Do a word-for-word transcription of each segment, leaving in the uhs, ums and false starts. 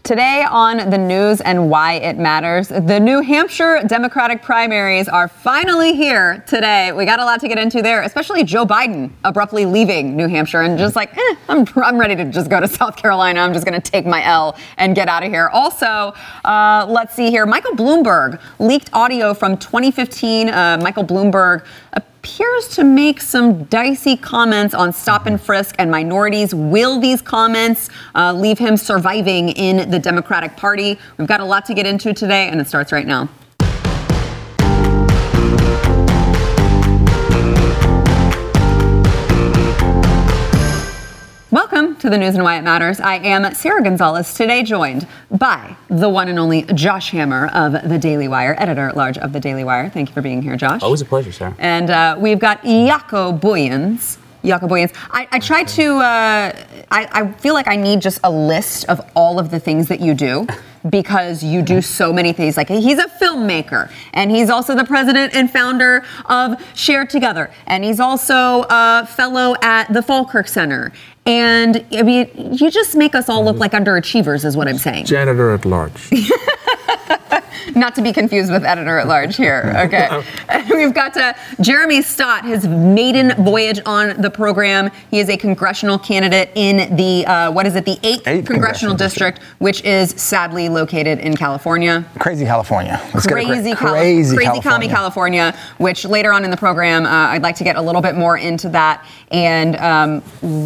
Today on the news and why it matters, the New Hampshire Democratic primaries are finally here today. We got a lot to get into there, especially Joe Biden abruptly leaving New Hampshire and just like, eh, I'm, I'm ready to just go to South Carolina. I'm just going to take my L and get out of here. Also, uh, let's see here. Michael Bloomberg leaked audio from twenty fifteen. Uh, Michael Bloomberg appears to make some dicey comments on stop and frisk and minorities. Will these comments uh, leave him surviving in the Democratic Party? We've got a lot to get into today, and it starts right now. Welcome to the News and Why It Matters. I am Sarah Gonzalez, today joined by the one and only Josh Hammer of The Daily Wire, editor-at-large of The Daily Wire. Thank you for being here, Josh. Always a pleasure, Sarah. And uh, we've got Jaco Booyens. Jaco Booyens. I, I try to, uh, I, I feel like I need just a list of all of the things that you do, because you do so many things. Like, he's a filmmaker, and he's also the president and founder of Share Together, and he's also a fellow at the Falkirk Center. And I mean, you just make us all look like underachievers, is what I'm saying. Janitor at large. Not to be confused with editor at large here. Okay. We've got uh, Jeremy Stott, his maiden voyage on the program. He is a congressional candidate in the, uh, what is it, the eighth Eighth congressional, congressional district, district, which is sadly located in California. Crazy California. Let's crazy, cra- Cali- crazy, crazy California. California, which later on in the program, uh, I'd like to get a little bit more into that. And um,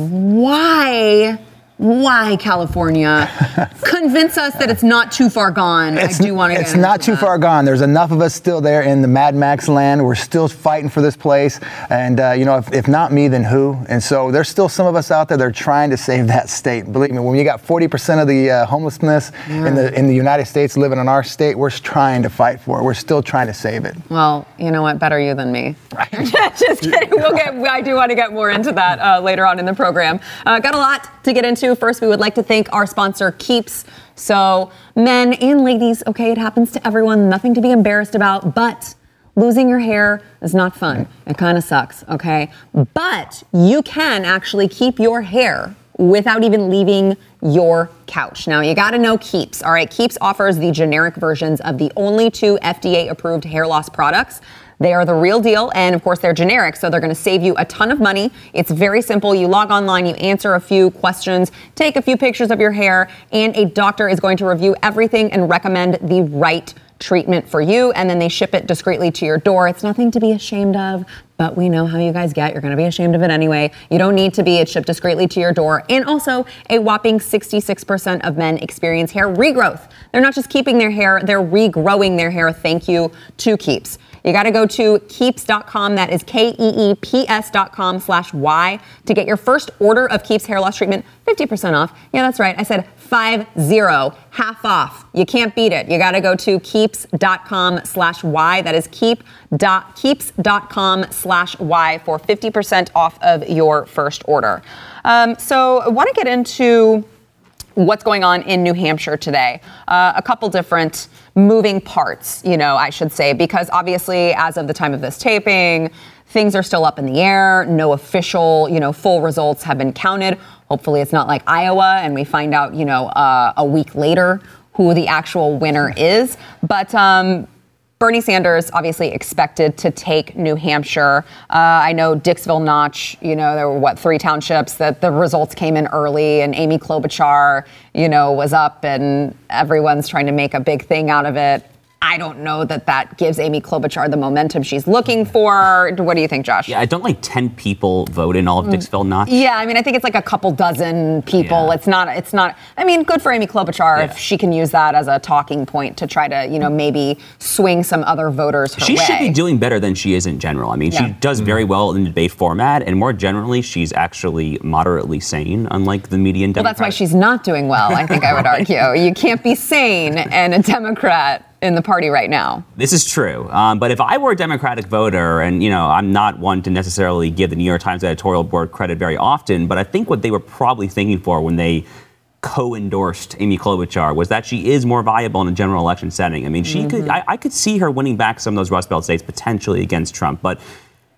why... Why California? Convince us that it's not too far gone. It's, I do want to. It's not too that. far gone. There's enough of us still there in the Mad Max land. We're still fighting for this place. And, uh, you know, if, if not me, then who? And so there's still some of us out there that are trying to save that state. Believe me, when you got forty percent of the uh, homelessness yeah. in the in the United States living in our state, we're trying to fight for it. We're still trying to save it. Well, you know what? Better you than me. Right. Just kidding. We'll get. I do want to get more into that uh, later on in the program. Uh, got a lot to get into. First, we would like to thank our sponsor, Keeps. So, men and ladies, okay, it happens to everyone, nothing to be embarrassed about, but losing your hair is not fun. It kind of sucks, okay? But you can actually keep your hair without even leaving your couch. Now, you got to know Keeps, all right? Keeps offers the generic versions of the only two F D A-approved hair loss products. They are the real deal, and of course, they're generic, so they're going to save you a ton of money. It's very simple. You log online, you answer a few questions, take a few pictures of your hair, and a doctor is going to review everything and recommend the right treatment for you, and then they ship it discreetly to your door. It's nothing to be ashamed of, but we know how you guys get. You're going to be ashamed of it anyway. You don't need to be. It's shipped discreetly to your door. And also, a whopping sixty-six percent of men experience hair regrowth. They're not just keeping their hair, they're regrowing their hair. Thank you to Keeps. You got to go to keeps dot com. That is K E E P S dot com slash Y to get your first order of Keeps hair loss treatment fifty percent off. Yeah, that's right. I said five zero, half off. You can't beat it. You got to go to keeps dot com slash Y. That is keep dot, keeps dot com slash Y for fifty percent off of your first order. Um, so I want to get into what's going on in New Hampshire today. Uh, a couple different moving parts, you know, I should say, because obviously as of the time of this taping, things are still up in the air. No official, you know, full results have been counted. Hopefully it's not like Iowa and we find out, you know, uh, a week later who the actual winner is. But um, Bernie Sanders obviously expected to take New Hampshire. Uh, I know Dixville Notch, you know, there were, what, three townships that the results came in early, and Amy Klobuchar, you know, was up, and everyone's trying to make a big thing out of it. I don't know that that gives Amy Klobuchar the momentum she's looking for. What do you think, Josh? Yeah, I don't like ten people vote in all of Dixville Notch. Yeah, I mean, I think it's like a couple dozen people. Yeah. It's not, it's not, I mean, good for Amy Klobuchar yeah. if she can use that as a talking point to try to, you know, maybe swing some other voters her she way. She should be doing better than she is in general. I mean, yeah. she does very well in the debate format, and more generally, she's actually moderately sane, unlike the median Democrat. Well, that's why she's not doing well, I think I would argue. You can't be sane and a Democrat in the party right now. This is true. Um, but if I were a Democratic voter, and, you know, I'm not one to necessarily give the New York Times editorial board credit very often, but I think what they were probably thinking for when they co-endorsed Amy Klobuchar was that she is more viable in a general election setting. I mean, she mm-hmm. could, I, I could see her winning back some of those Rust Belt states potentially against Trump, but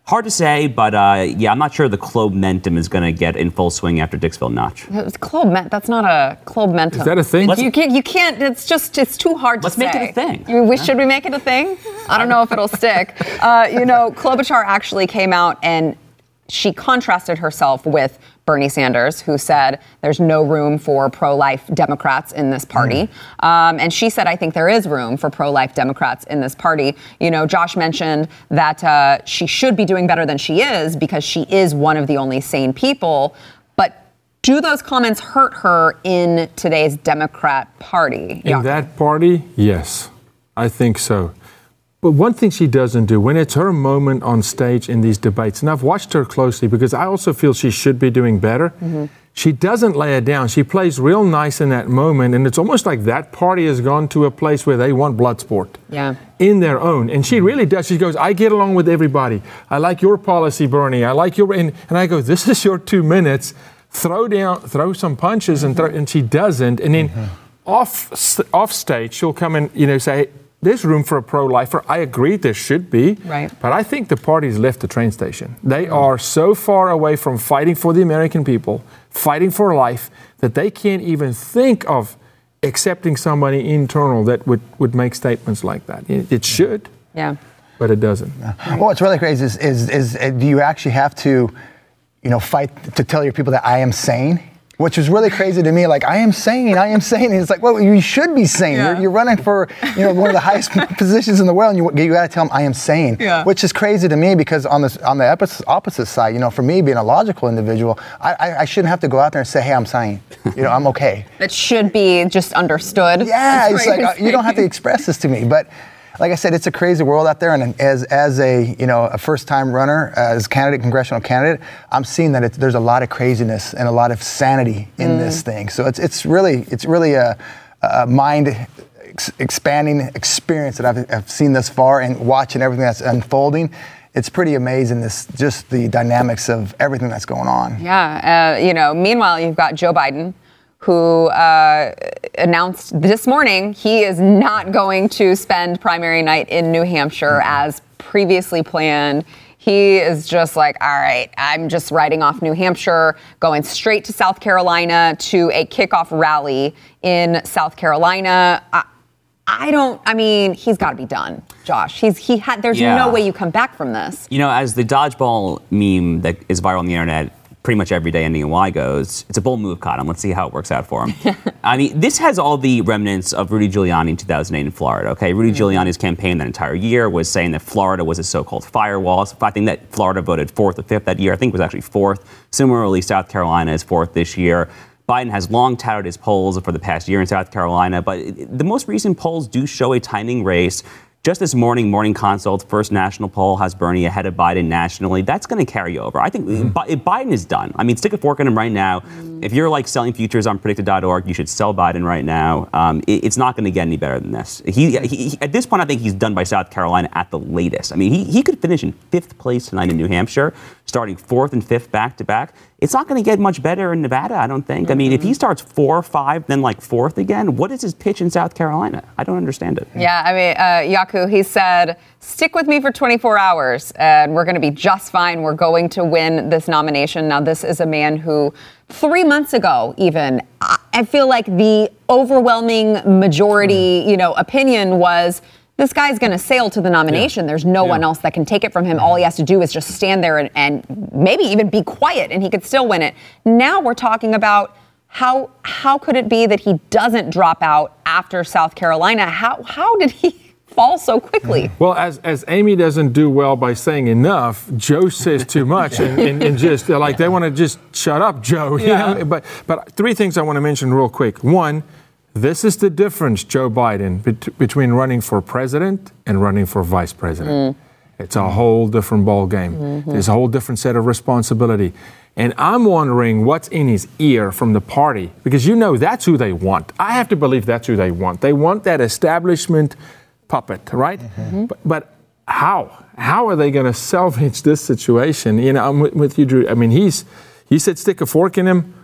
Hard to say, but uh, yeah, I'm not sure the Klobumentum is going to get in full swing after Dixville Notch. It's Klobumentum. That's not a Klobumentum. Is that a thing? You can't. You can't. It's just. It's too hard to Let's say. make it a thing. You- we, should we make it a thing? I don't know if it'll stick. Uh, you know, Klobuchar actually came out and she contrasted herself with Bernie Sanders, who said there's no room for pro-life Democrats in this party. Mm. Um, and she said, I think there is room for pro-life Democrats in this party. You know, Josh mentioned that uh, she should be doing better than she is because she is one of the only sane people. But do those comments hurt her in today's Democrat Party? In Yeah. that party, yes, I think so. But one thing she doesn't do, when it's her moment on stage in these debates, and I've watched her closely because I also feel she should be doing better, mm-hmm. she doesn't lay it down. She plays real nice in that moment, and it's almost like that party has gone to a place where they want blood sport yeah. in their own. And she really does. She goes, I get along with everybody. I like your policy, Bernie. I like your... And, and I go, this is your two minutes. Throw down, throw some punches, mm-hmm. and, throw, and she doesn't. And then mm-hmm. off, off stage, she'll come and, you know, say, there's room for a pro-lifer. I agree there should be. Right. But I think the party's left the train station. They are so far away from fighting for the American people, fighting for life, that they can't even think of accepting somebody internal that would, would make statements like that. It, it should. Yeah. But it doesn't. Well, what's really crazy is, is, is uh, do you actually have to, you know, fight to tell your people that I am sane? Which was really crazy to me. Like, I am sane, I am sane. And it's like, well, you should be sane. Yeah. You're, you're running for, you know, one of the highest positions in the world, and you, you got to tell them I am sane. Yeah. Which is crazy to me because on the on the opposite, opposite side, you know, for me being a logical individual, I, I, I shouldn't have to go out there and say, hey, I'm sane. You know, I'm okay. That should be just understood. Yeah, That's it's like uh, you don't have to express this to me, but. Like I said, it's a crazy world out there, and as as a you know a first-time runner, as a candidate, congressional candidate, I'm seeing that it, there's a lot of craziness and a lot of sanity in mm. this thing. So it's it's really it's really a, a mind ex- expanding experience that I've, I've seen thus far, and watching everything that's unfolding. It's pretty amazing, this just the dynamics of everything that's going on. Yeah, uh, you know. Meanwhile, you've got Joe Biden, who uh, announced this morning he is not going to spend primary night in New Hampshire mm-hmm. as previously planned. He is just like, all right, I'm just writing off New Hampshire, going straight to South Carolina to a kickoff rally in South Carolina. I, I don't, I mean, he's got to be done, Josh. He's he had. There's yeah. no way you come back from this. You know, as the dodgeball meme that is viral on the internet pretty much every day ending in Y goes, it's a bold move, Cotton. Let's see how it works out for him. I mean, this has all the remnants of Rudy Giuliani in two thousand eight in Florida, okay? Rudy mm-hmm. Giuliani's campaign that entire year was saying that Florida was a so-called firewall. So I think that Florida voted fourth or fifth that year. I think it was actually fourth. Similarly, South Carolina is fourth this year. Biden has long touted his polls for the past year in South Carolina, but the most recent polls do show a timing race. Just this morning, Morning Consult, first national poll has Bernie ahead of Biden nationally. That's going to carry over. I think mm-hmm. Bi- Biden is done. I mean, stick a fork in him right now. Mm-hmm. If you're like selling futures on predicted dot org, you should sell Biden right now. Um, it, it's not going to get any better than this. He, he, he, at this point, I think he's done by South Carolina at the latest. I mean, he, he could finish in fifth place tonight in New Hampshire, starting fourth and fifth back to back. It's not going to get much better in Nevada, I don't think. Mm-hmm. I mean, if he starts four or five, then like fourth again, what is his pitch in South Carolina? I don't understand it. Yeah, I mean, uh, Yaku, he said, stick with me for twenty-four hours and we're going to be just fine. We're going to win this nomination. Now, this is a man who three months ago, even, I feel like the overwhelming majority, you know, opinion was, this guy's going to sail to the nomination. Yeah. There's no yeah. one else that can take it from him. All he has to do is just stand there and, and maybe even be quiet, and he could still win it. Now we're talking about how how could it be that he doesn't drop out after South Carolina? How how did he fall so quickly? Well, as as Amy doesn't do well by saying enough, Joe says too much, and, and, and just like they want to just shut up, Joe. Yeah. You know? But but three things I want to mention real quick. One. This is the difference, Joe Biden, bet- between running for president and running for vice president. Mm. It's a whole different ball game. Mm-hmm. There's a whole different set of responsibility. And I'm wondering what's in his ear from the party, because you know that's who they want. I have to believe that's who they want. They want that establishment puppet, right? Mm-hmm. But, but how? How are they going to salvage this situation? You know, I'm with, with you, Drew. I mean, he's he said stick a fork in him.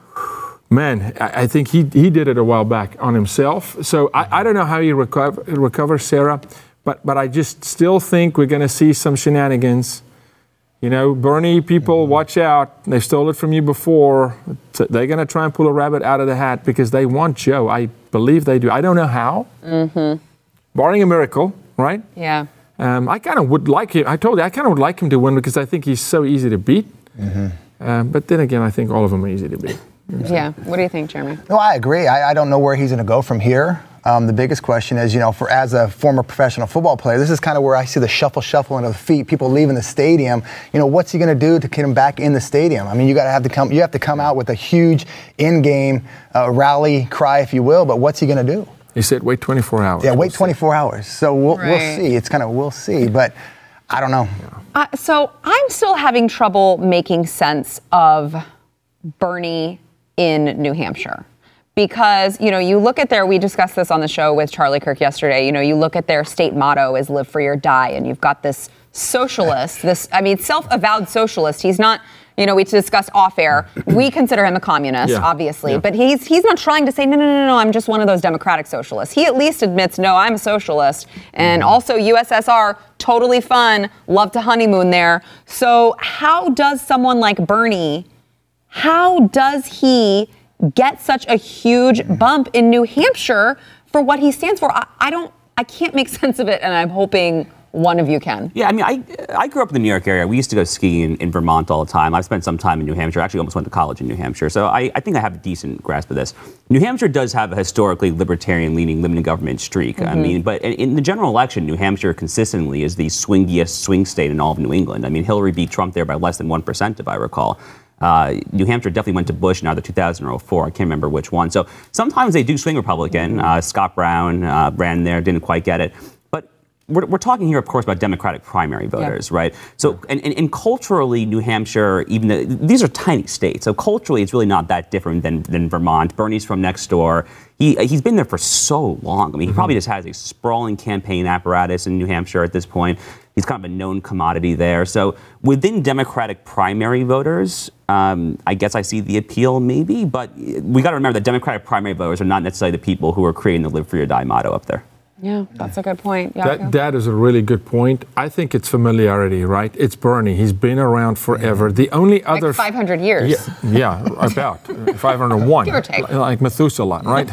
Man, I think he he did it a while back on himself. So I, I don't know how he recover, recovers, Sarah, but but I just still think we're going to see some shenanigans You know, Bernie people, watch out. They stole it from you before. They're going to try and pull a rabbit out of the hat because they want Joe. I believe they do. I don't know how. Mm-hmm. Barring a miracle, right? Yeah. Um, I kind of would like him. I told you, I kind of would like him to win because I think he's so easy to beat. Mm-hmm. Um, but then again, I think all of them are easy to beat. So. Yeah. What do you think, Jeremy? No, I agree. I, I don't know where he's going to go from here. Um, the biggest question is, you know, for as a former professional football player, this is kind of where I see the shuffle, shuffle into the feet, people leaving the stadium. You know, what's he going to do to get him back in the stadium? I mean, you got to have to come. You have to come out with a huge in-game uh, rally cry, if you will. But what's he going to do? He said, wait twenty-four hours. Yeah, wait twenty-four hours. So we'll, right. we'll see. It's kind of we'll see, but I don't know. Uh, so I'm still having trouble making sense of Bernie in New Hampshire. Because, you know, you look at their, we discussed this on the show with Charlie Kirk yesterday, you know, you look at their state motto is live free or die, and you've got this socialist, this, I mean, self-avowed socialist. He's not, you know, we discussed off air, we consider him a communist, yeah. obviously, yeah. but he's he's not trying to say, no, no, no, no, I'm just one of those democratic socialists. He at least admits, no, I'm a socialist, and also U S S R, totally fun, love to honeymoon there. So how does someone like Bernie, how does he get such a huge bump in New Hampshire for what he stands for? I, I don't, I can't make sense of it, and I'm hoping one of you can. Yeah, I mean, I I grew up in the New York area. We used to go skiing in, in Vermont all the time. I've spent some time in New Hampshire. I actually almost went to college in New Hampshire. So I, I think I have a decent grasp of this. New Hampshire does have a historically libertarian-leaning limited government streak. Mm-hmm. I mean, but in, in the general election, New Hampshire consistently is the swingiest swing state in all of New England. I mean, Hillary beat Trump there by less than one percent, if I recall. Uh, New Hampshire definitely went to Bush in either two thousand or oh four. I can't remember which one. So sometimes they do swing Republican. Uh, Scott Brown uh, ran there, didn't quite get it. But we're, we're talking here, of course, about Democratic primary voters, yeah. right? So, and, and, and culturally, New Hampshire, even the, these are tiny states. So culturally, it's really not that different than, than Vermont. Bernie's from next door. He, he's been there for so long. I mean, he mm-hmm. probably just has a sprawling campaign apparatus in New Hampshire at this point. He's kind of a known commodity there. So within Democratic primary voters, um, I guess I see the appeal maybe, but we got to remember that Democratic primary voters are not necessarily the people who are creating the live free or die motto up there. Yeah, that's a good point. Yeah, that, that is a really good point. I think it's familiarity, right? It's Bernie. He's been around forever. The only like other... five hundred years. Yeah, yeah about five hundred one. Give or take. Like Methuselah, right?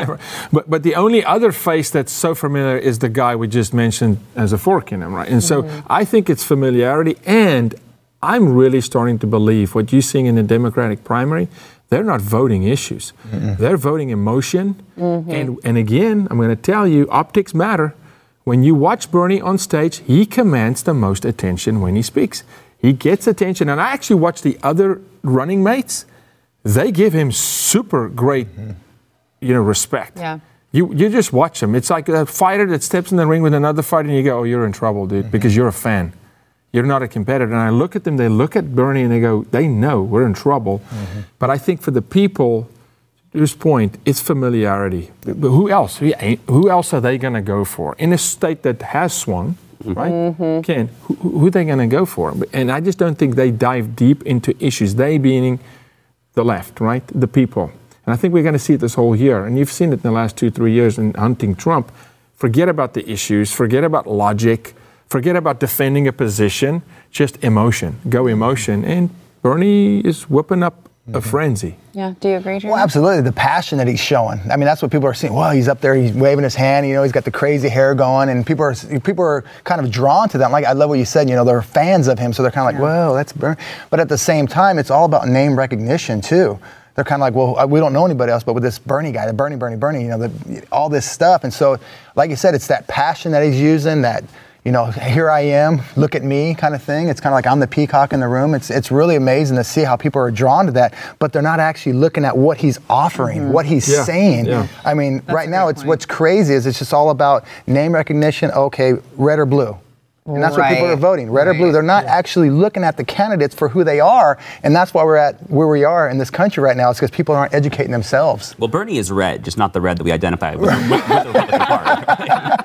but but the only other face that's so familiar is the guy we just mentioned as a fork in him, right? And so mm-hmm. I think it's familiarity, and I'm really starting to believe what you're seeing in the Democratic primary, they're not voting issues. Mm-hmm. They're voting emotion. Mm-hmm. And, and again, I'm going to tell you, optics matter. When you watch Bernie on stage, he commands the most attention when he speaks. He gets attention. And I actually watch the other running mates. They give him super great, mm-hmm. you know, respect. Yeah. You you just watch him. It's like a fighter that steps in the ring with another fighter and you go, oh, you're in trouble, dude, mm-hmm. because you're a fan. You're not a competitor. And I look at them, they look at Bernie and they go, they know we're in trouble. Mm-hmm. But I think for the people, to this point, it's familiarity. But who else? Who else are they going to go for? In a state that has swung, right? Mm-hmm. Ken, who, who are they going to go for? And I just don't think they dive deep into issues. They being the left, right? The people. And I think we're going to see it this whole year. And you've seen it in the last two, three years in hunting Trump. Forget about the issues. Forget about logic. Forget about defending a position, just emotion. Go emotion. And Bernie is whipping up a frenzy. Yeah, do you agree, Jeremy? Well, absolutely. The passion that he's showing. I mean, that's what people are seeing. Well, he's up there, he's waving his hand, you know, he's got the crazy hair going, and people are people are kind of drawn to that. Like, I love what you said, you know, they're fans of him, so they're kind of like, yeah. Whoa, that's Bernie. But at the same time, it's all about name recognition, too. They're kind of like, well, we don't know anybody else, but with this Bernie guy, the Bernie, Bernie, Bernie, you know, the, all this stuff. And so, like you said, it's that passion that he's using, that, you know, here I am, look at me kind of thing. It's kind of like I'm the peacock in the room. It's it's really amazing to see how people are drawn to that, but they're not actually looking at what he's offering, mm-hmm. what he's yeah. saying. Yeah. I mean, That's right now, it's point. What's crazy is it's just all about name recognition. Okay, red or blue. And that's right. what people are voting, red right. or blue. They're not yeah. actually looking at the candidates for who they are, and that's why we're at where we are in this country right now. It's because people aren't educating themselves. Well, Bernie is red, just not the red that we identify with, with, with the Republican Party.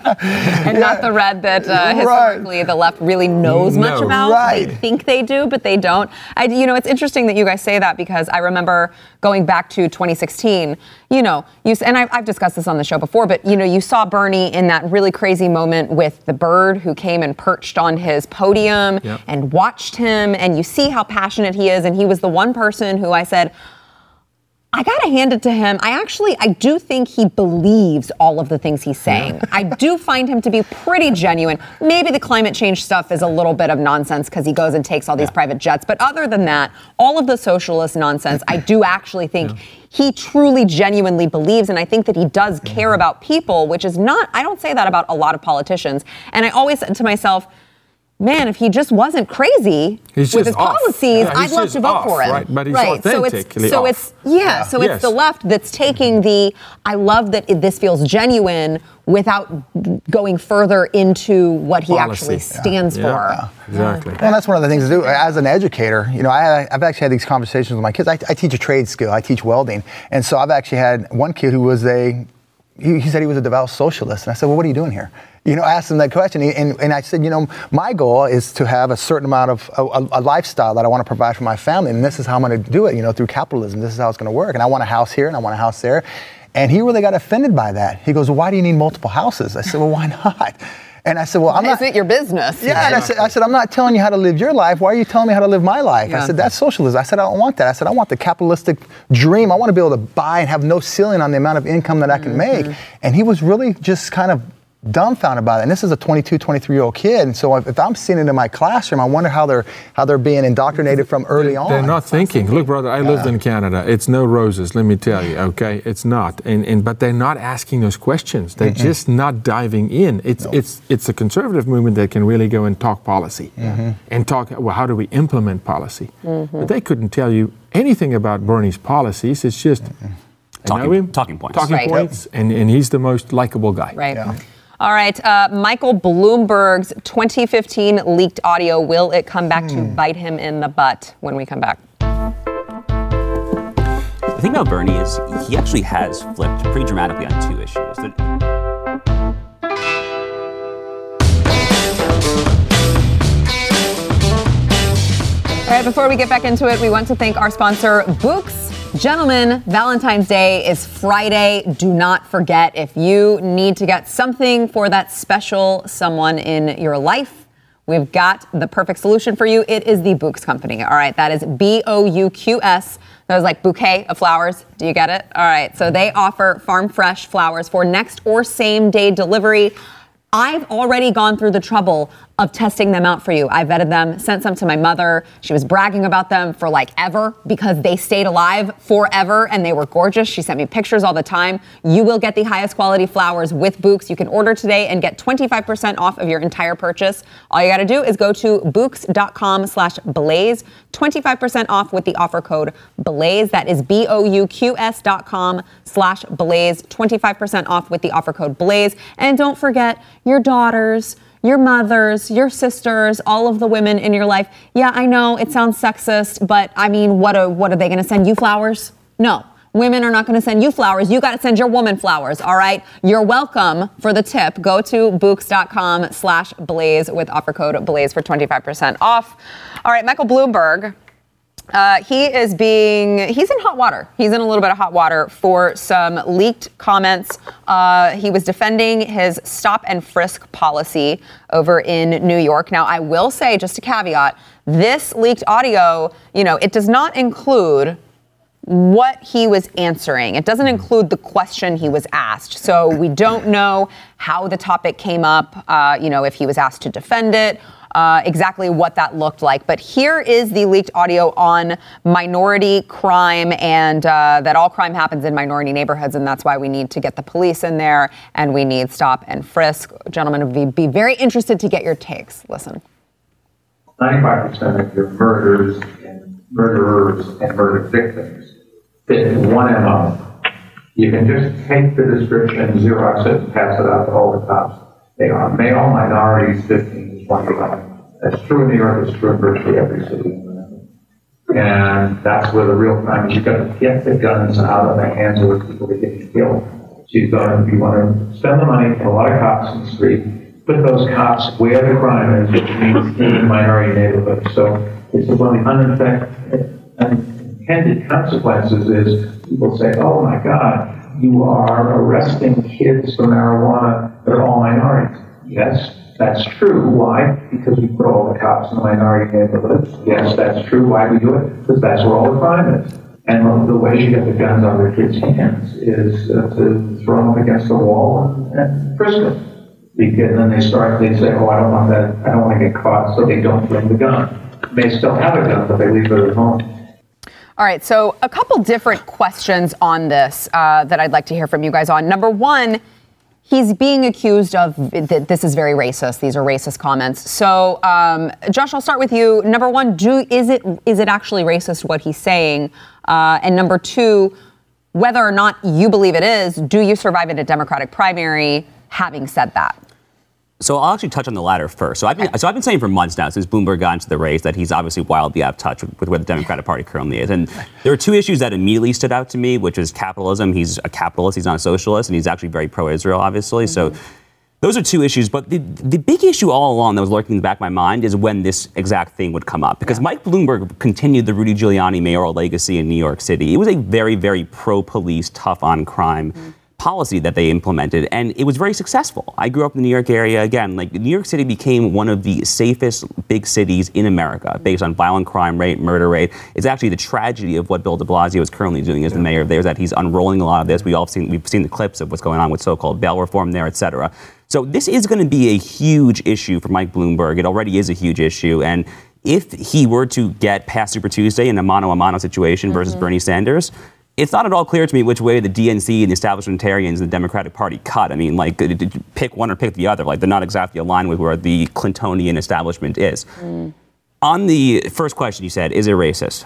and not the red that uh, historically Right. the left really knows much No. about. Right. They think they do, but they don't. I, you know, it's interesting that you guys say that because I remember going back to twenty sixteen. You know, you and I, I've discussed this on the show before, but you know, you saw Bernie in that really crazy moment with the bird who came and perched on his podium Yep. and watched him, and you see how passionate he is. And he was the one person who I said, I gotta hand it to him. I actually, I do think he believes all of the things he's saying. I do find him to be pretty genuine. Maybe the climate change stuff is a little bit of nonsense because he goes and takes all these private jets. But other than that, all of the socialist nonsense, I do actually think he truly, genuinely believes. And I think that he does care about people, which is not, I don't say that about a lot of politicians. And I always said to myself, man, if he just wasn't crazy He's with just his off. policies, Yeah, I'd he's love just to vote off, for him. right? But he's right. So it's authentically so off. it's yeah. So Yes. it's the left that's taking the I love that it, this feels genuine without going further into what he Policy. actually stands Yeah. for. Exactly. Well, that's one of the things to do. As an educator, you know, I, I've actually had these conversations with my kids. I, I teach a trade skill. I teach welding. And so I've actually had one kid who was a, he, he said he was a devout socialist. And I said, well, what are you doing here? You know, I asked him that question. And, and I said, you know, my goal is to have a certain amount of a, a lifestyle that I want to provide for my family. And this is how I'm going to do it, you know, through capitalism. This is how it's going to work. And I want a house here and I want a house there. And he really got offended by that. He goes, well, why do you need multiple houses? I said, well, why not? And I said, well, I'm not. Isn't it your business? Yeah, and I said, I said, I'm not telling you how to live your life. Why are you telling me how to live my life? Yeah. I said, that's socialism. I said, I don't want that. I said, I want the capitalistic dream. I want to be able to buy and have no ceiling on the amount of income that I can make. And he was really just kind of dumbfounded by that. And this is a twenty-two, twenty-three-year-old kid. And so if, if I'm seeing it in my classroom, I wonder how they're how they're being indoctrinated from early on. They're not thinking. Look, brother, I lived in Canada. It's no roses, let me tell you, okay? It's not. And, and but they're not asking those questions. They're mm-hmm. just not diving in. It's no. it's it's a conservative movement that can really go and talk policy mm-hmm. and talk, well, how do we implement policy? Mm-hmm. But they couldn't tell you anything about Bernie's policies. It's just mm-hmm. talking, know him, talking points. Talking right. points, and, and he's the most likable guy. Right. Yeah. All right, uh, Michael Bloomberg's twenty fifteen leaked audio, will it come back mm. to bite him in the butt when we come back? The thing about Bernie is he actually has flipped pretty dramatically on two issues. All right, before we get back into it, we want to thank our sponsor, Bouqs. Gentlemen, Valentine's Day is Friday. Do not forget, if you need to get something for that special someone in your life, we've got the perfect solution for you. It is the Bouqs Company. All right, that is B O U Q S. That was like bouquet of flowers. Do you get it? All right, so they offer farm fresh flowers for next or same day delivery. I've already gone through the trouble of testing them out for you. I vetted them, sent some to my mother. She was bragging about them for like ever because they stayed alive forever and they were gorgeous. She sent me pictures all the time. You will get the highest quality flowers with Bouqs. You can order today and get twenty-five percent off of your entire purchase. All you got to do is go to Bouqs.com slash Blaze. twenty-five percent off with the offer code Blaze. That is B O U Q S dot com slash Blaze. twenty-five percent off with the offer code Blaze. And don't forget your daughters, your mothers, your sisters, all of the women in your life. Yeah, I know it sounds sexist, but I mean, what are, what are they going to send you flowers? No. Women are not going to send you flowers. You got to send your woman flowers, all right? You're welcome for the tip. Go to Bouqs.com slash Blaze with offer code Blaze for twenty-five percent off. All right, Michael Bloomberg. Uh, he is being, he's in hot water. He's in a little bit of hot water for some leaked comments. Uh, he was defending his stop and frisk policy over in New York. Now, I will say, just a caveat, this leaked audio, you know, it does not include what he was answering. It doesn't include the question he was asked. So we don't know how the topic came up, uh, you know, if he was asked to defend it, Uh, exactly what that looked like. But here is the leaked audio on minority crime and uh, that all crime happens in minority neighborhoods, and that's why we need to get the police in there and we need stop and frisk. Gentlemen, would be very interested to get your takes. Listen. ninety-five percent of your murders and murderers and murder victims fit in one M O. You can just take the description, Xerox it, and pass it out to all the cops. They are male, minorities, fifteen to twenty-one. That's true in New York, it's true in virtually every city. And that's where the real crime is. You've got to get the guns out of the hands of the people that get killed. She's going, if you want to spend the money, put a lot of cops in the street, put those cops where the crime is, which means in minority neighborhoods. So it's one of the unintended consequences is people say, oh my God, you are arresting kids for marijuana that are all minorities. Yes, that's true. Why? Because we put all the cops in the minority neighborhoods. Yes, that's true. Why do we do it? Because that's where all the crime is. And the way you get the guns out of the kids' hands is uh, to throw them up against the wall and, and frisk them. Because then they start, they say, oh, I don't want that, I don't want to get caught, so they don't bring the gun. They may still have a gun, but they leave it at home. All right, so a couple different questions on this uh, that I'd like to hear from you guys on. Number one, he's being accused of, this is very racist. These are racist comments. So, um, Josh, I'll start with you. Number one, do is it is it actually racist what he's saying? Uh, and number two, whether or not you believe it is, do you survive in a Democratic primary having said that? So I'll actually touch on the latter first. So I've been, so I've been saying for months now, since Bloomberg got into the race, that he's obviously wildly out of touch with, with where the Democratic Party currently is. And there are two issues that immediately stood out to me, which is capitalism. He's a capitalist. He's not a socialist. And he's actually very pro-Israel, obviously. Mm-hmm. So those are two issues. But the, the big issue all along that was lurking in the back of my mind is when this exact thing would come up. Because yeah. Mike Bloomberg continued the Rudy Giuliani mayoral legacy in New York City. It was a very, very pro-police, tough on crime mm-hmm. policy that they implemented, and it was very successful. I grew up in the New York area. Again, like New York City became one of the safest big cities in America based on violent crime rate, murder rate. It's actually the tragedy of what Bill de Blasio is currently doing as the mayor there, is that he's unrolling a lot of this. We all seen, we've seen the clips of what's going on with so-called bail reform there, et cetera. So this is going to be a huge issue for Mike Bloomberg. It already is a huge issue, and if he were to get past Super Tuesday in a mano-a-mano situation mm-hmm. versus Bernie Sanders, it's not at all clear to me which way the D N C and the establishmentarians and the Democratic Party cut. I mean, like, pick one or pick the other. Like, they're not exactly aligned with where the Clintonian establishment is. Mm. On the first question you said, is it racist?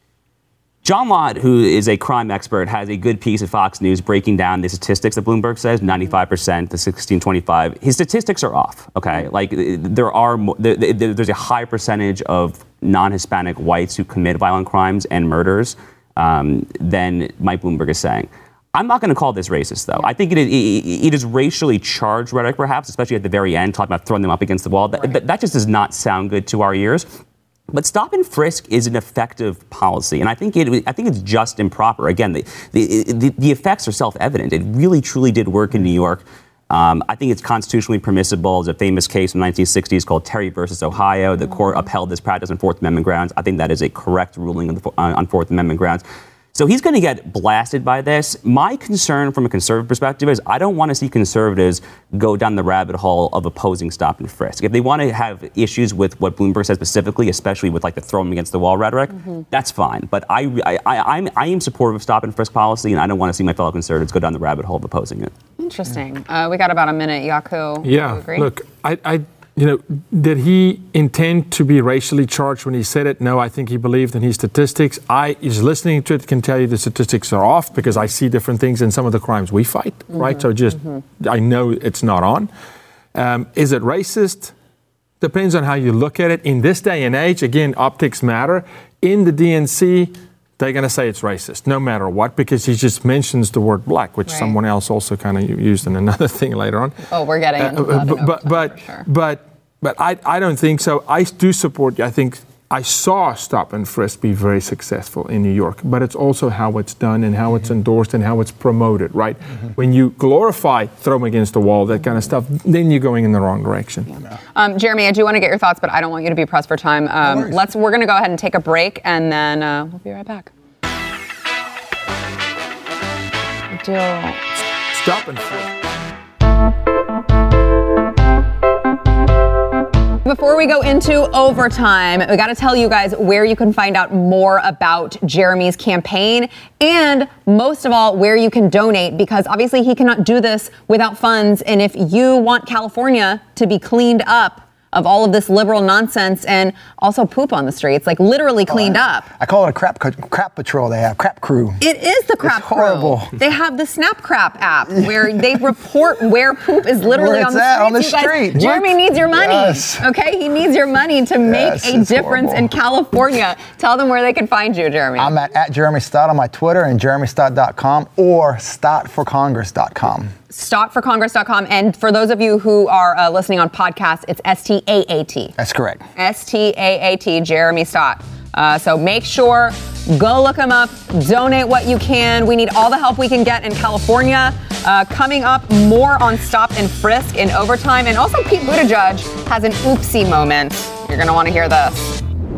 John Lott, who is a crime expert, has a good piece at Fox News breaking down the statistics that Bloomberg says, ninety-five percent to sixteen twenty-five. His statistics are off, okay? Like, there are, there, there's a high percentage of non-Hispanic whites who commit violent crimes and murders Um, than Mike Bloomberg is saying. I'm not going to call this racist, though. I think it is, it, it is racially charged rhetoric, perhaps, especially at the very end, talking about throwing them up against the wall. That, right. that, that just does not sound good to our ears. But stop and frisk is an effective policy, and I think it. I think it's just improper. Again, the the, the, the effects are self-evident. It really, truly did work in New York. Um, I think it's constitutionally permissible. There's a famous case from the nineteen sixties called Terry versus Ohio. The court upheld this practice on Fourth Amendment grounds. I think that is a correct ruling on, the, on Fourth Amendment grounds. So he's going to get blasted by this. My concern from a conservative perspective is I don't want to see conservatives go down the rabbit hole of opposing stop and frisk. If they want to have issues with what Bloomberg says specifically, especially with like the throw them against the wall rhetoric, mm-hmm. that's fine. But I, I, I, I'm, I am supportive of stop and frisk policy, and I don't want to see my fellow conservatives go down the rabbit hole of opposing it. Interesting. Uh, we got about a minute, Yaku. Yeah, look, I, I, you know, did he intend to be racially charged when he said it? No, I think he believed in his statistics. I, is listening to it, can tell you the statistics are off because I see different things in some of the crimes we fight, mm-hmm. right? So just, mm-hmm. I know it's not on. Um, is it racist? Depends on how you look at it. In this day and age, again, optics matter. In the D N C, they're going to say it's racist, no matter what, because he just mentions the word black, which right. someone else also kind of used in another thing later on. Oh, we're getting uh, uh, but but but, sure. but but I I don't think so. I do support. I think I saw stop and frisk be very successful in New York, but it's also how it's done and how mm-hmm. it's endorsed and how it's promoted. Right? Mm-hmm. When you glorify throw them against the wall, that kind of stuff, then you're going in the wrong direction. Yeah. Um, Jeremy, I do want to get your thoughts, but I don't want you to be pressed for time. Um, no let's we're going to go ahead and take a break, and then uh, we'll be right back. Do. Stop and frisk. Before we go into overtime, we got to tell you guys where you can find out more about Jeremy's campaign and most of all, where you can donate, because obviously he cannot do this without funds. And if you want California to be cleaned up of all of this liberal nonsense and also poop on the streets, like literally cleaned oh, up. I call it a crap crap patrol. They have crap crew. It is the crap it's horrible. crew. They have the Snap Crap app where they report where poop is literally where on the at, streets. on the you guys, street. Jeremy What? needs your money. Yes. Okay, he needs your money to make Yes, a it's difference horrible. in California. Tell them where they can find you, Jeremy. I'm at, at Jeremy Stott on my Twitter and jeremy stott dot com or stott for congress dot com. stott for congress dot com. And for those of you who are uh, listening on podcasts, it's S T A A T. That's correct. S T A A T, Jeremy Stott. Uh, so make sure, go look him up, donate what you can. We need all the help we can get in California. Uh, coming up, more on Stop and Frisk in overtime. And also Pete Buttigieg has an oopsie moment. You're going to want to hear this.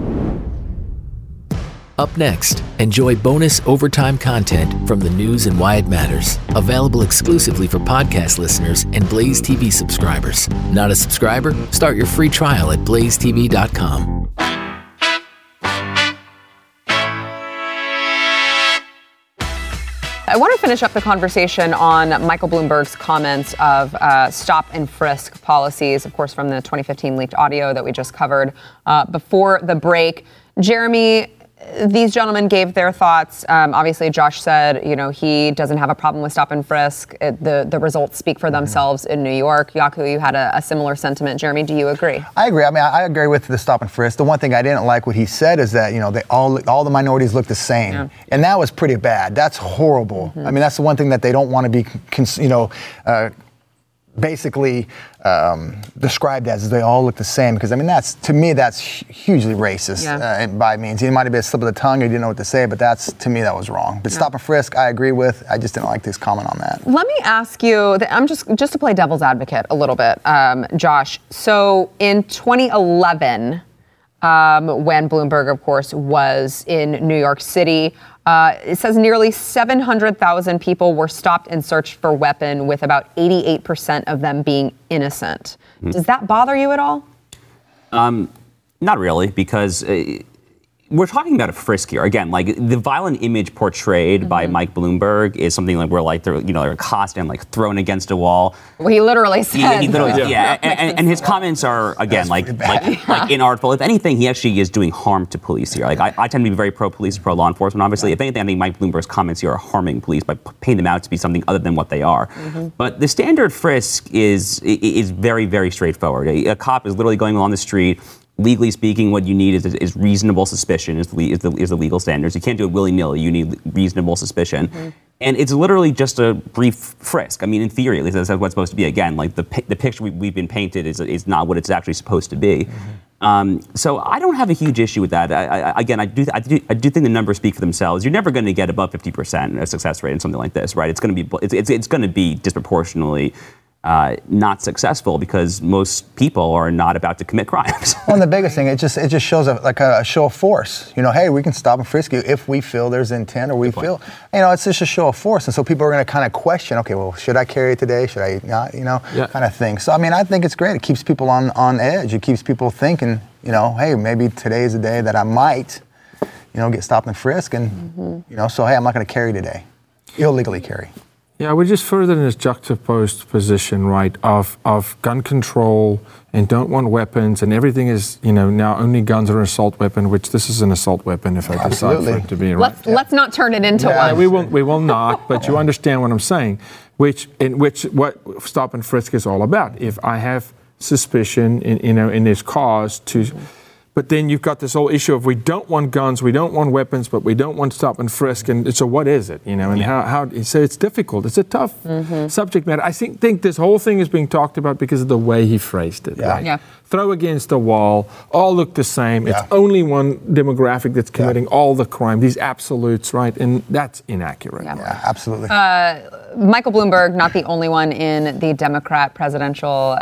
Up next, enjoy bonus overtime content from the news and why it matters. Available exclusively for podcast listeners and Blaze T V subscribers. Not a subscriber? Start your free trial at blaze t v dot com. I want to finish up the conversation on Michael Bloomberg's comments of uh, stop and frisk policies, of course, from the twenty fifteen leaked audio that we just covered uh, before the break. Jeremy, these gentlemen gave their thoughts. Um, obviously, Josh said, you know, he doesn't have a problem with stop and frisk. It, the, the results speak for themselves in New York. Yaku, you had a, a similar sentiment. Jeremy, do you agree? I agree. I mean, I agree with the stop and frisk. The one thing I didn't like what he said is that, you know, they all all the minorities look the same. Yeah. And that was pretty bad. That's horrible. Mm-hmm. I mean, that's the one thing that they don't want to be, cons- you know, uh, basically um, described as they all look the same, because I mean that's to me that's hugely racist. Yeah. Uh, by means, he might have been a slip of the tongue, he didn't know what to say, but that's to me that was wrong. But yeah. Stop and frisk, I agree with. I just didn't like this comment on that. Let me ask you. I'm just just to play devil's advocate a little bit, um, Josh. So in twenty eleven, um, when Bloomberg, of course, was in New York City. Uh, it says nearly seven hundred thousand people were stopped and searched for weapon, with about eighty-eight percent of them being innocent. Mm-hmm. Does that bother you at all? Um, not really, because uh, we're talking about a frisk here. Again, like the violent image portrayed mm-hmm. by Mike Bloomberg is something like where like they're, you know, they're accosted and like thrown against a wall. Well, he literally said. Yeah, he literally, yeah. yeah. And, and, and his comments are, again, like, like, like inartful. If anything, he actually is doing harm to police here. Like, I, I tend to be very pro-police, pro-law enforcement, obviously. If anything, I think Mike Bloomberg's comments here are harming police by painting them out to be something other than what they are. Mm-hmm. But the standard frisk is is very, very straightforward. A, a cop is literally going along the street. Legally speaking, what you need is, is reasonable suspicion is the, is, the, is the legal standards. You can't do it willy-nilly. You need reasonable suspicion. Mm-hmm. And it's literally just a brief frisk. I mean, in theory, at least that's what it's supposed to be. Again, like the the picture we, we've been painted is is not what it's actually supposed to be. Mm-hmm. Um, so I don't have a huge issue with that. I, I, again, I do, I do I do think the numbers speak for themselves. You're never going to get above fifty percent a success rate in something like this, right? It's going to be it's it's, it's going to be disproportionately Uh, not successful because most people are not about to commit crimes. Well, and the biggest thing, it just it just shows a, like a, a show of force. You know, hey, we can stop and frisk you if we feel there's intent or we feel, you know, it's just a show of force. And so people are going to kind of question, okay, well, should I carry it today? Should I not? You know, yeah. kind of thing. So, I mean, I think it's great. It keeps people on, on edge. It keeps people thinking, you know, hey, maybe today's the day that I might, you know, get stopped and frisked. And, mm-hmm. you know, so, hey, I'm not going to carry today. Illegally carry. Yeah, we're just further in this juxtaposed position, right, of of gun control and don't want weapons, and everything is, you know, now only guns are an assault weapon, which this is an assault weapon if I decide for it to be, right? Let's, yeah. let's not turn it into yeah, one. We will, we will not, but you understand what I'm saying, which in which what stop and frisk is all about. If I have suspicion, in, you know, in this cause to... Mm-hmm. But then you've got this whole issue of we don't want guns, we don't want weapons, but we don't want stop and frisk. And so what is it? You know, and yeah. how, how, so it's difficult. It's a tough mm-hmm. subject matter. I think, think this whole thing is being talked about because of the way he phrased it. Yeah. Right? Yeah. Throw against the wall, all look the same. Yeah. It's only one demographic that's committing yeah. all the crime, these absolutes, right? And that's inaccurate. Yeah, yeah absolutely. Uh, Michael Bloomberg, not the only one in the Democrat presidential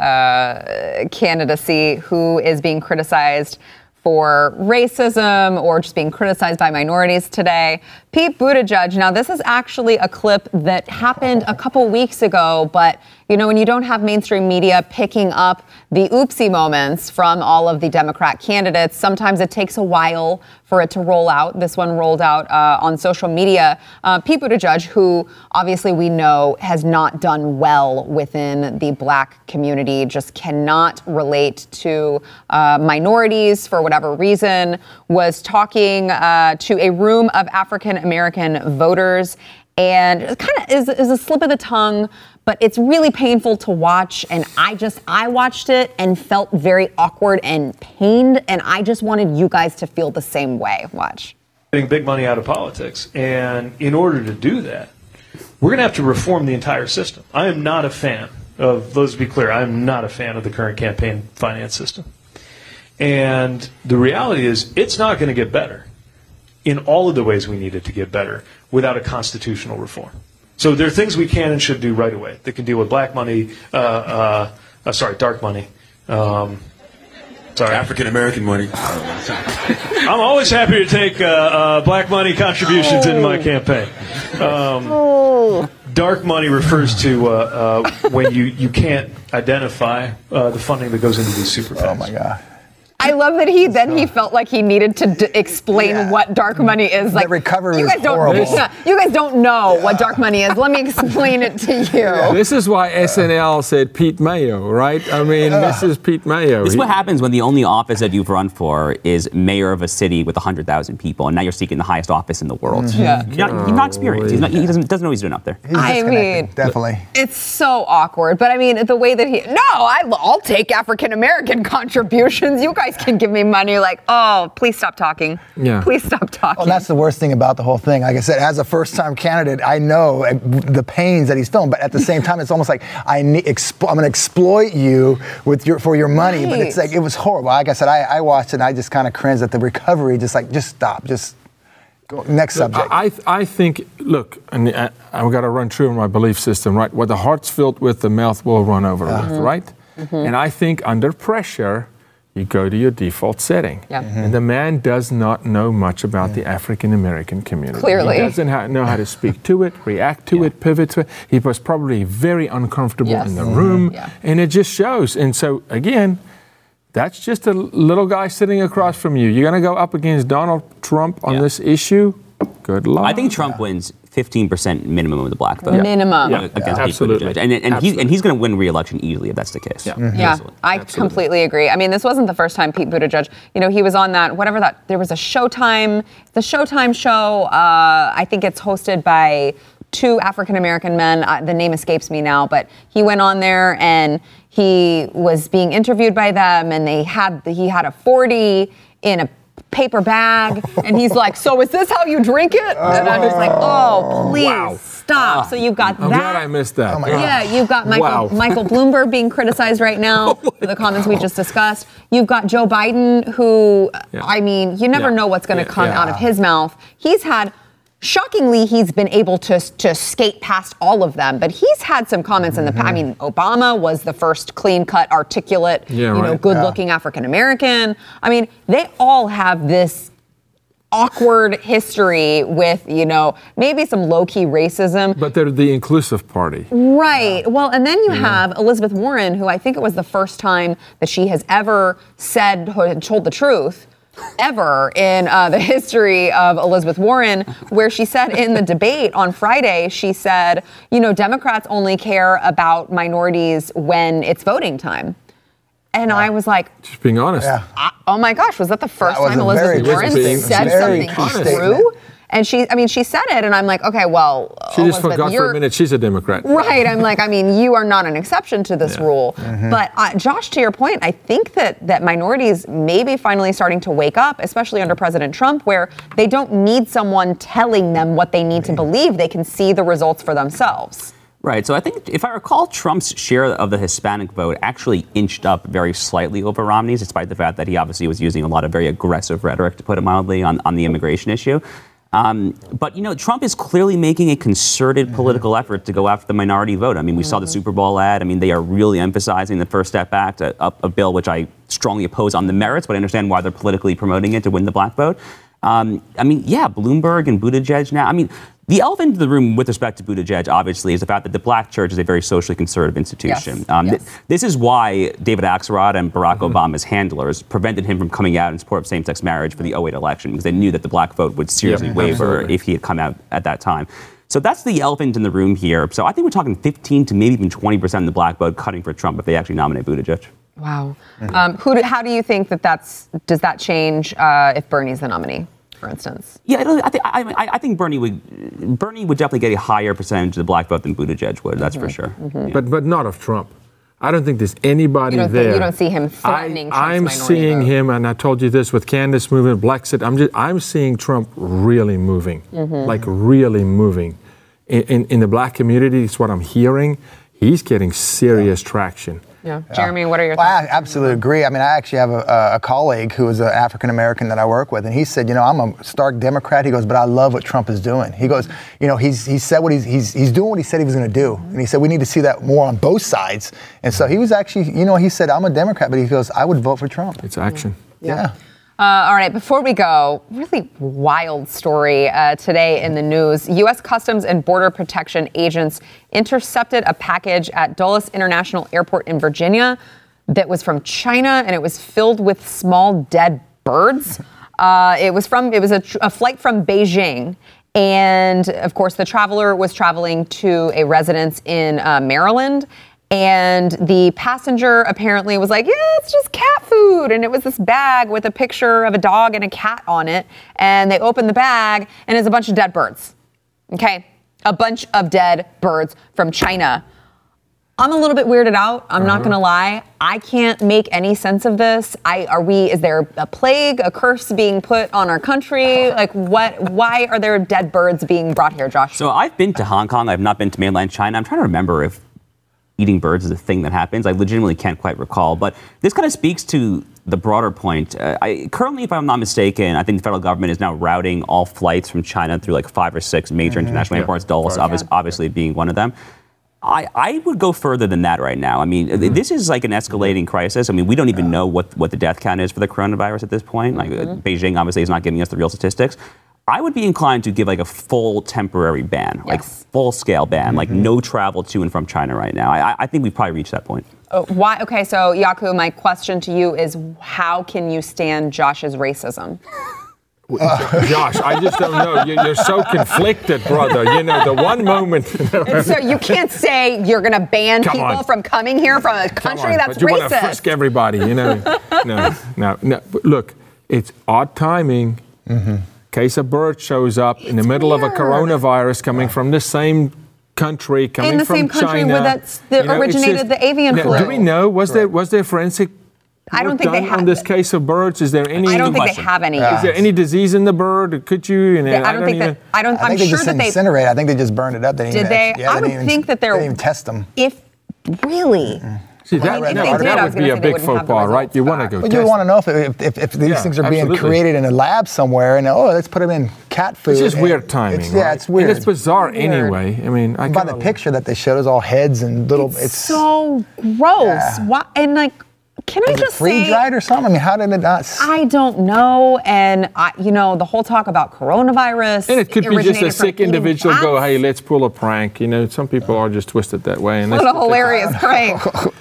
uh, candidacy who is being criticized for racism or just being criticized by minorities today. Pete Buttigieg. Now, this is actually a clip that happened a couple weeks ago, but you know, when you don't have mainstream media picking up the oopsie moments from all of the Democrat candidates, sometimes it takes a while for it to roll out. This one rolled out uh, on social media. Uh, Pete Buttigieg, who obviously we know has not done well within the black community, just cannot relate to uh, minorities for whatever reason, was talking uh, to a room of African American voters. And it kind of is, is a slip of the tongue, but it's really painful to watch. And I just, I watched it and felt very awkward and pained. And I just wanted you guys to feel the same way. Watch. Getting big money out of politics. And in order to do that, we're going to have to reform the entire system. I am not a fan of, let's be clear, I am not a fan of the current campaign finance system. And the reality is, it's not going to get better in all of the ways we need it to get better without a constitutional reform. So there are things we can and should do right away that can deal with black money, uh, uh, uh, sorry, dark money. Um, sorry. African American money. I'm always happy to take uh, uh, black money contributions in my campaign. Um, dark money refers to uh, uh, when you, you can't identify uh, the funding that goes into these super PACs. Oh, my God. I love that he then he felt like he needed to d- explain Yeah. what dark money is. Like the recovery you is guys don't, horrible. yeah, you guys don't know what dark money is. Let me explain it to you. This is why S N L said Pete Mayo, right? I mean, this is Pete Mayo. This is He- what happens when the only office that you've run for is mayor of a city with one hundred thousand people, and now you're seeking the highest office in the world. Yeah. He's not, he's not experienced. He's not, he doesn't, doesn't know what he's doing up there. He's I disconnected, mean- definitely. It's so awkward, but I mean, the way that he, no, I, I'll take African American contributions. You guys can give me money. Like, oh, please stop talking. Yeah. Please stop talking. Well, that's the worst thing about the whole thing. Like I said, as a first-time candidate, I know uh, the pains that he's feeling, but at the same time, it's almost like I need, explo- I'm going to exploit you with your for your money. But it's Right. like it was horrible. Like I said, I, I watched it and I just kind of cringed at the recovery. Just like, just stop. Just go next subject. I, I think, look, and I, I've got to run true in my belief system, right? What the heart's filled with, the mouth will run over with, right? And I think under pressure, you go to your default setting. Yeah. Mhm. And the man does not know much about the African American community. Clearly. He doesn't ha- know how to speak to it, react to it, pivot to it. He was probably very uncomfortable Yes. in the room. Yeah. And it just shows. And so, again, that's just a little guy sitting across from you. You're going to go up against Donald Trump on Yeah. this issue? Good luck. I think Trump wins fifteen percent minimum of the black vote. Minimum. Yeah. Against Pete Absolutely. Buttigieg. And, and, he's, Absolutely. and he's going to win re-election easily if that's the case. Yeah. Yeah, Easily. I completely agree. I mean, this wasn't the first time Pete Buttigieg, you know, he was on that, whatever that, there was a Showtime, the Showtime show, uh, I think it's hosted by two African-American men. Uh, the name escapes me now, but he went on there and he was being interviewed by them and they had, he had a forty in a paper bag and he's like, so is this how you drink it? And I'm just like, oh, please Wow. stop. So you've got I'm that. glad I missed that. Oh my God. Yeah, you've got Michael, Wow. Michael Bloomberg being criticized right now for the comments we just discussed. You've got Joe Biden, who, Yeah. I mean, you never Yeah. know what's going to Yeah. come Yeah. out of his mouth. He's had, shockingly, he's been able to, to skate past all of them, but he's had some comments in the past. I mean, Obama was the first clean-cut, articulate, Yeah, you know, right. good-looking African-American. I mean, they all have this awkward history with, you know, maybe some low-key racism. But they're the inclusive party. Right. Well, and then you have Elizabeth Warren, who I think it was the first time that she has ever said, told the truth, ever in uh, the history of Elizabeth Warren, where she said in the debate on Friday, she said, you know, Democrats only care about minorities when it's voting time. And I was like, Just being honest. Yeah. I- oh my gosh, was that the first That was time a Elizabeth very Warren key said statement. Very something key true? statement. And she, I mean, she said it, and I'm like, okay, well, She just Elizabeth, forgot for you're- a minute she's a Democrat. Right. I'm like, I mean, you are not an exception to this Yeah. rule. But uh, Josh, to your point, I think that that minorities may be finally starting to wake up, especially under President Trump, where they don't need someone telling them what they need to believe. They can see the results for themselves. Right. So I think, if I recall, Trump's share of the Hispanic vote actually inched up very slightly over Romney's, despite the fact that he obviously was using a lot of very aggressive rhetoric, to put it mildly, on, on the immigration issue. Um, but, you know, Trump is clearly making a concerted mm-hmm. political effort to go after the minority vote. I mean, we mm-hmm. saw the Super Bowl ad. I mean, they are really emphasizing the First Step Act, a, a bill which I strongly oppose on the merits, but I understand why they're politically promoting it to win the black vote. Um, I mean, yeah, Bloomberg and Buttigieg now. I mean, The elephant in the room with respect to Buttigieg, obviously, is the fact that the black church is a very socially conservative institution. Yes. Um, Yes. th- this is why David Axelrod and Barack mm-hmm. Obama's handlers prevented him from coming out in support of same-sex marriage for the oh eight election, because they knew that the black vote would seriously Yep, waver absolutely. if he had come out at that time. So that's the elephant in the room here. So I think we're talking fifteen to maybe even twenty percent of the black vote cutting for Trump if they actually nominate Buttigieg. Wow. Um, who? Do, how do you think that that's? Does that change uh, if Bernie's the nominee, for instance? Yeah, I, don't, I think I, I think Bernie would Bernie would definitely get a higher percentage of the black vote than Buttigieg would. That's mm-hmm. for sure. Mm-hmm. Yeah. But but not of Trump. I don't think there's anybody you don't there. Think, you don't see him threatening Trump's I, I'm minority seeing vote. him, and I told you this with Candace moving, Brexit. I'm just I'm seeing Trump really moving, mm-hmm. like really moving. In, in in the black community, it's what I'm hearing. He's getting serious yeah. traction. Yeah. Jeremy, what are your well, thoughts? I absolutely agree. I mean, I actually have a, a colleague who is an African American that I work with, and he said, you know, I'm a stark Democrat. He goes, but I love what Trump is doing. He goes, you know, he's he said what he's he's he's doing what he said he was going to do, and he said we need to see that more on both sides. And so he was actually, you know, he said I'm a Democrat, but he goes, I would vote for Trump. It's action. Yeah. yeah. Uh, all right, before we go, really wild story uh, today in the news. U S Customs and Border Protection agents intercepted a package at Dulles International Airport in Virginia that was from China, and it was filled with small dead birds. Uh, it was from it was a, tr- a flight from Beijing, and of course, the traveler was traveling to a residence in uh, Maryland. And the passenger apparently was like, yeah, it's just cat food. And it was this bag with a picture of a dog and a cat on it. And they opened the bag, and it's a bunch of dead birds. Okay? A bunch of dead birds from China. I'm a little bit weirded out. I'm uh-huh. not going to lie. I can't make any sense of this. I are we? Is there a plague, a curse being put on our country? Like what? Why are there dead birds being brought here, Josh? So I've been to Hong Kong. I've not been to mainland China. I'm trying to remember if eating birds is a thing that happens. I legitimately can't quite recall. But this kind of speaks to the broader point. Uh, I, currently, if I'm not mistaken, I think the federal government is now routing all flights from China through like five or six major mm-hmm. international yeah. airports, Dulles obvi- yeah. obviously being one of them. I, I would go further than that right now. I mean, mm-hmm. this is like an escalating crisis. I mean, we don't even yeah. know what, what the death count is for the coronavirus at this point. Like mm-hmm. Beijing obviously is not giving us the real statistics. I would be inclined to give like a full temporary ban, yes. like full scale ban, mm-hmm. like no travel to and from China right now. I, I think we've probably reached that point. Uh, why? Okay, so Yaku, my question to you is, how can you stand Josh's racism? Uh, Josh, I just don't know. You're, you're so conflicted, brother. You know, the one moment. So you can't say you're going to ban Come people on. from coming here from a country that's but you racist. You want to frisk everybody, you know. No, no, no. But look, it's odd timing. Mm-hmm. Case of bird shows up it's in the middle weird. of a coronavirus coming from the same country, coming in the from same country China. where that's that you know, originated just, the avian now, flu. Do we know? Was right. there was there forensic I don't think done they have on this case of birds? Is there any? I don't think question. they have any. Yeah. Is there any disease in the bird? Could you? And I, don't I don't think even, that. I don't. I I'm think they sure just that they incinerate. I think they just burned it up. They didn't did even, they? Yeah, I they would even, think that they're. They didn't even test them. If really. Mm-mm. See, Well, that, if that, they that did, I would was be gonna a say they big wouldn't faux have the pas, right? You want to results go But test you want to know if, if, if, if these Yeah, things are being absolutely. created in a lab somewhere, and oh, let's put them in cat food. It's just and weird timing. It's, right? Yeah, it's weird. And it's bizarre Weird. anyway. I mean, I By the picture that they showed us all heads and little. It's, It's, so gross. Yeah. Why? And like, can I is just it free say? dried or something? I mean, how did it not? s- I don't know, and I, you know, the whole talk about coronavirus. And it could be just originated a from sick eating individual go, cats. hey, let's pull a prank. You know, some people are just twisted that way. And What let's a hilarious prank.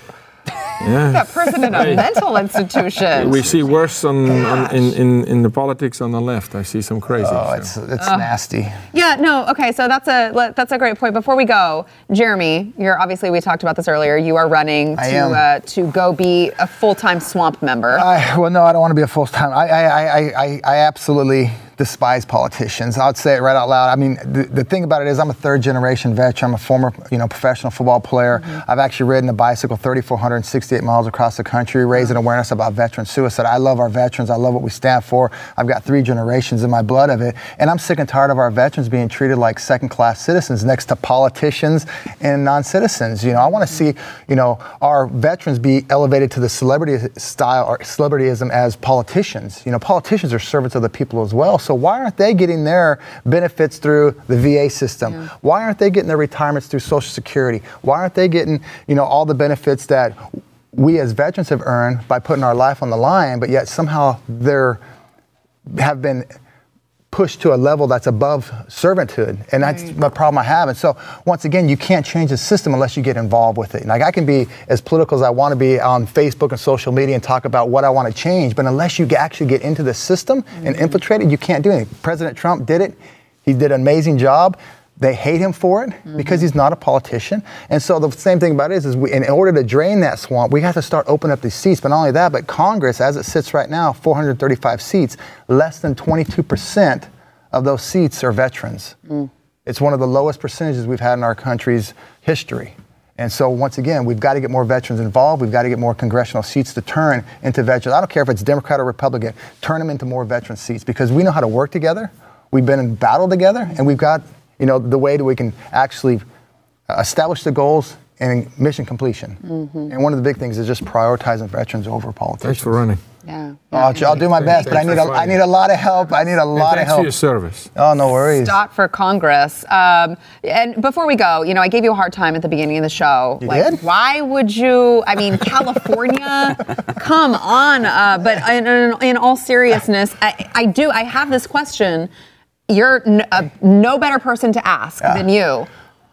Yeah. That person in a Hey. mental institution. We see worse on, on in, in, in the politics on the left. I see some crazy. Oh, so. it's it's nasty. Yeah, no, okay, so that's a that's a great point. Before we go, Jeremy, you're obviously, we talked about this earlier, you are running I to am. uh, to go be a full-time swamp member. I, well, no, I don't want to be a full time. I, I, I, I, I absolutely despise politicians. I'll say it right out loud. I mean, the, the thing about it is, I'm a third generation veteran. I'm a former, you know, professional football player. Mm-hmm. I've actually ridden a bicycle three thousand four hundred sixty-eight miles across the country, raising awareness about veteran suicide. I love our veterans. I love what we stand for. I've got three generations in my blood of it, and I'm sick and tired of our veterans being treated like second-class citizens next to politicians and non-citizens. You know, I want to see, you know, our veterans be elevated to the celebrity style or celebrityism as politicians. You know, politicians are servants of the people as well. So why aren't they getting their benefits through the V A system? Yeah. Why aren't they getting their retirements through Social Security? Why aren't they getting, you know, all the benefits that we as veterans have earned by putting our life on the line, but yet somehow they're have been pushed to a level that's above servanthood, and that's the problem I have. And so, once again, you can't change the system unless you get involved with it. Like, I can be as political as I want to be on Facebook and social media and talk about what I want to change, but unless you get, actually get into the system mm-hmm. and infiltrate it, you can't do anything. President Trump did it. He did an amazing job. They hate him for it mm-hmm. because he's not a politician. And so the same thing about it is, is we, in order to drain that swamp, we have to start opening up these seats. But not only that, but Congress, as it sits right now, four hundred thirty-five seats, less than twenty-two percent of those seats are veterans. Mm. It's one of the lowest percentages we've had in our country's history. And so once again, we've got to get more veterans involved. We've got to get more congressional seats to turn into veterans. I don't care if it's Democrat or Republican, turn them into more veteran seats because we know how to work together. We've been in battle together, and we've got you know, the way that we can actually establish the goals and mission completion. Mm-hmm. And one of the big things is just prioritizing veterans over politicians. Thanks for running. Yeah. Oh, I'll, I'll do my best, but I need a, I need a lot of help. I need a lot of help. Thanks for your service. Oh, no worries. Stott for Congress. Um, and before we go, you know, I gave you a hard time at the beginning of the show. You like, did? Why would you? I mean, California. Come on. Uh, but in, in, in all seriousness, I, I do. I have this question. You're n- uh, no better person to ask yeah. than you.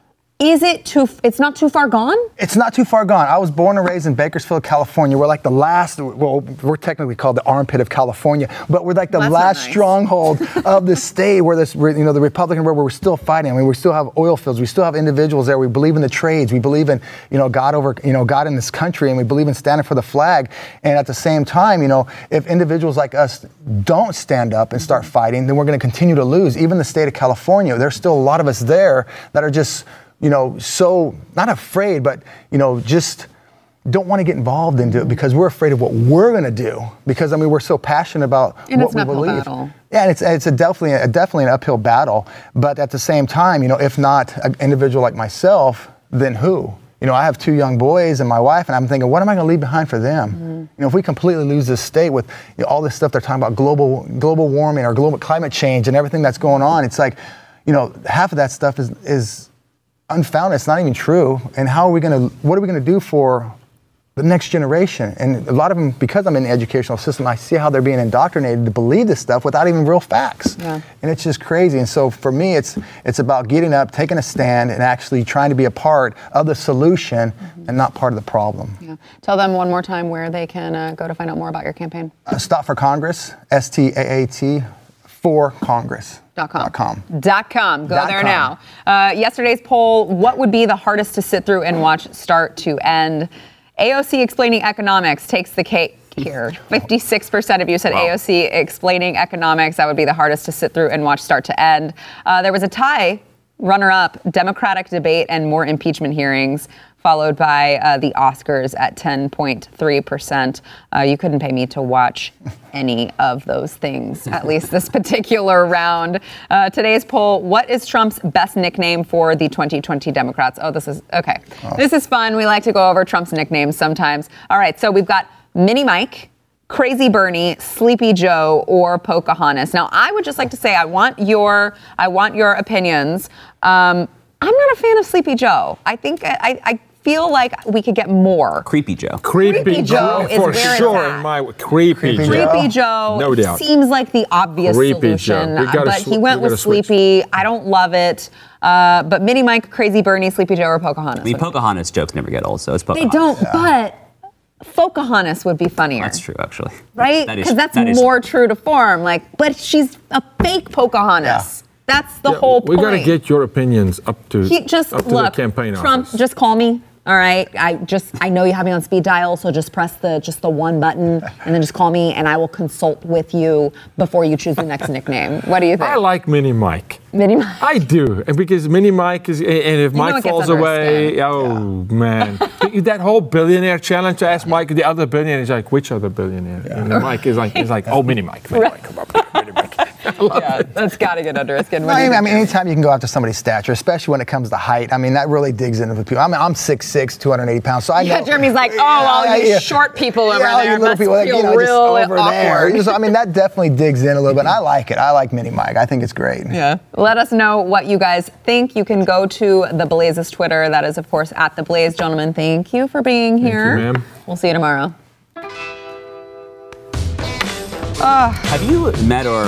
Is it too, it's not too far gone? It's not too far gone. I was born and raised in Bakersfield, California. We're like the last, well, we're technically called the armpit of California, but we're like the well, last nice. stronghold of the state where this, you know, the Republican, where we're still fighting. I mean, we still have oil fields. We still have individuals there. We believe in the trades. We believe in, you know, God over, you know, God in this country, and we believe in standing for the flag. And at the same time, you know, if individuals like us don't stand up and start fighting, then we're going to continue to lose. Even the state of California, there's still a lot of us there that are just, you know, so not afraid, but, you know, just don't want to get involved into it because we're afraid of what we're going to do. Because, I mean, we're so passionate about and what it's we an uphill believe. Battle. Yeah, and it's it's a definitely a, definitely an uphill battle. But at the same time, you know, if not an individual like myself, then who? You know, I have two young boys and my wife, and I'm thinking, what am I going to leave behind for them? Mm-hmm. You know, if we completely lose this state with you know, all this stuff they're talking about, global global warming or global climate change and everything that's going on, it's like, you know, half of that stuff is is unfounded. It's not even true. And how are we going to, what are we going to do for the next generation? And a lot of them, because I'm in the educational system, I see how they're being indoctrinated to believe this stuff without even real facts. Yeah. And it's just crazy. And so for me, it's it's about getting up, taking a stand, and actually trying to be a part of the solution mm-hmm. and not part of the problem. Yeah. Tell them one more time where they can uh, go to find out more about your campaign. Uh, Stott for Congress, S T A A T, for Congress. Dot com. Dot com. Dot com. Go Dot there com. now. Uh, yesterday's poll, what would be the hardest to sit through and watch start to end? A O C Explaining Economics takes the cake here. fifty-six percent of you said wow. A O C Explaining Economics. That would be the hardest to sit through and watch start to end. Uh, there was a tie, runner-up, Democratic debate and more impeachment hearings, followed by uh, the Oscars at ten point three percent. Uh, you couldn't pay me to watch any of those things, at least this particular round. Uh, today's poll, what is Trump's best nickname for the twenty twenty Democrats? Oh, this is, okay. Oh. This is fun. We like to go over Trump's nicknames sometimes. All right, so we've got Mini Mike, Crazy Bernie, Sleepy Joe, or Pocahontas. Now, I would just like to say I want your, I want your opinions. Um, I'm not a fan of Sleepy Joe. I think I, I feel like we could get more. Creepy Joe. Creepy, Creepy Joe is for where sure. it's at. In my creepy, Creepy Joe. Creepy Joe No doubt. seems like the obvious Creepy solution, Joe. We gotta but sw- he went we with gotta switch. Sleepy. I don't love it. Uh, but Mini Mike, Crazy Bernie, Sleepy Joe, or Pocahontas? I mean, Pocahontas jokes never get old, so it's They Pocahontas. don't, but Pocahontas would be funnier. That's true, actually. Right? That is- Because that's that is- more true to form. Like, but she's a fake Pocahontas. That's the Yeah, whole we point. got to get your opinions up to, He just up to look, the campaign Trump, office. just call me. All right, I just I know you have me on speed dial, so just press the just the one button and then just call me, and I will consult with you before you choose the next nickname. What do you think? I like Mini Mike. Mini Mike. I do, and because Mini Mike is, and if You know Mike it gets falls under his away, skin. oh man, that whole billionaire challenge. I asked Mike, the other billionaire, he's like, which other billionaire? And then Mike is like, he's like, oh, Mini Mike, Mini Mike, come up, Mini Mike. Yeah, that's got to get under his skin. No, I mean, I mean, anytime you can go after somebody's stature, especially when it comes to height, I mean, that really digs into people. I mean, I'm six six, two hundred eighty pounds, so I know. Yeah, Jeremy's like, oh, all Yeah, you yeah. short people over Yeah, all you there little must people, like, feel you know, just real over there. awkward. So, I mean, that definitely digs in a little bit. I like it. I like Mini Mike. I think it's great. Yeah. Let us know what you guys think. You can go to The Blaze's Twitter. That is, of course, at The Blaze. Gentlemen, thank you for being here. you, ma'am. We'll see you tomorrow. Have you met or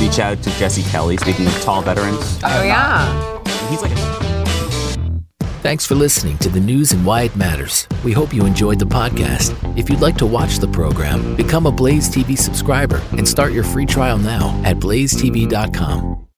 reach out to Jesse Kelly, speaking of tall veterans. Oh, yeah. He's like a Thanks for listening to the news and why it matters. We hope you enjoyed the podcast. If you'd like to watch the program, become a Blaze T V subscriber and start your free trial now at blaze t v dot com.